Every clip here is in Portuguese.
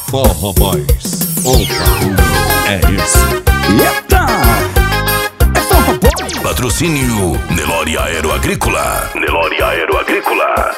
Forró Boys, o barulho é esse. Eita! É Forró Boys. Patrocínio Nelore Aeroagrícola. Nelore Aeroagrícola.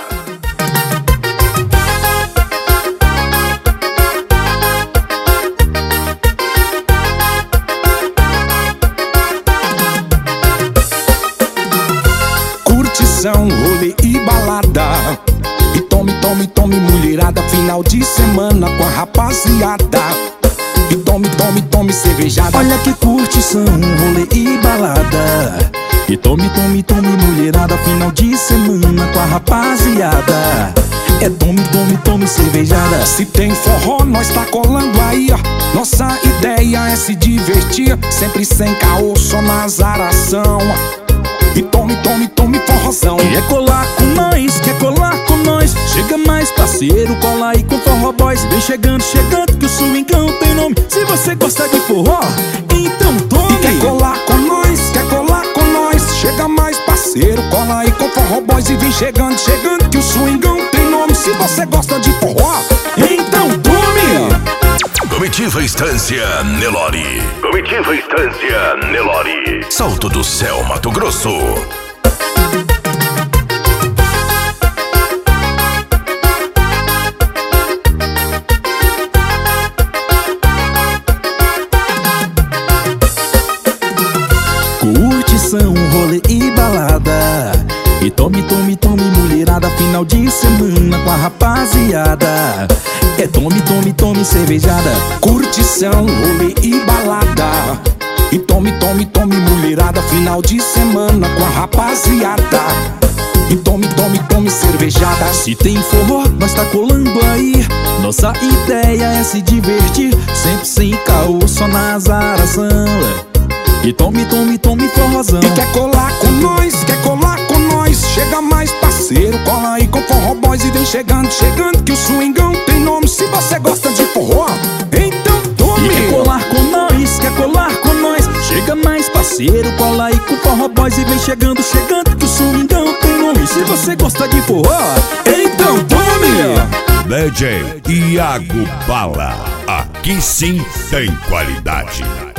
Curtição, rolê e balada. E tome, tome, tome, mulherada. Final de semana com a rapaziada. E tome, tome, tome, cervejada. Olha que curtição, rolê e balada. E tome, tome, tome, mulherada. Final de semana com a rapaziada. É tome, tome, tome, cervejada. Se tem forró, nós tá colando aí, ó. Nossa ideia é se divertir, sempre sem caô, só na azaração. E tome, tome, tome forrozão. Quer colar com nós, quer colar com nós? Chega mais parceiro, cola aí com Forró Boys. Vem chegando, chegando que o swingão tem nome. Se você gosta de forró, então tome. E quer colar com nós, quer colar com nós? Chega mais parceiro, cola aí com Forró Boys. E vem chegando, chegando que o swingão tem nome. Se você gosta de forró, então tome. Comitiva Estância Nelore. Comitiva Estância Nelore. Salto do Céu, Mato Grosso. Curtição, rolê e balada. E tome, tome, tome, mulherada. Final de semana com a rapaziada. É tome, tome, tome, cervejada. Curtição, rolê e balada. E tome, tome, tome, mulherada. Final de semana com a rapaziada. E tome, tome, tome, cervejada. Se tem forró, nós tá colando aí. Nossa ideia é se divertir, sempre sem caô, só na azaração. E tome, tome, tome, forrozão. E quer colar com nós, quer colar com nós? Chega mais parceiro, cola aí com Forró Boys. E vem chegando, chegando que o swingão tem nome. Se você gosta de forró, então tome. E quer colar com nós, quer colar com nós? Chega mais parceiro, cola aí com Forró Boys. E vem chegando, chegando que o swingão tem nome. Se você gosta de forró, então tome. DJ Iago Bala, aqui sim tem qualidade.